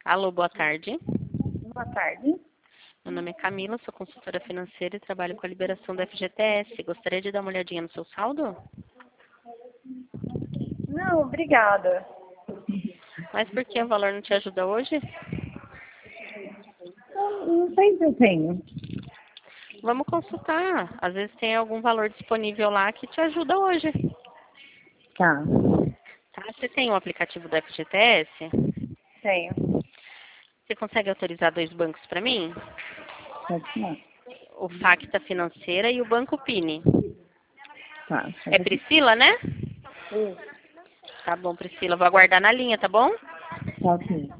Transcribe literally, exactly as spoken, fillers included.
Alô, boa tarde. Boa tarde. Meu nome é Camila, sou consultora financeira e trabalho com a liberação do F G T S. Gostaria de dar uma olhadinha no seu saldo? Não, obrigada. Mas por que o valor não te ajuda hoje? Não, não sei se eu tenho. Vamos consultar. Às vezes tem algum valor disponível lá que te ajuda hoje. Tá, Tá? Você tem o aplicativo do F G T S? tenho. Você consegue autorizar dois bancos para mim? Pode falar. O Facta Financeira e o Banco Pini. Tá, É pode aqui. Priscila, né? Isso. Tá bom, Priscila. Vou aguardar na linha, tá bom? Tá ok.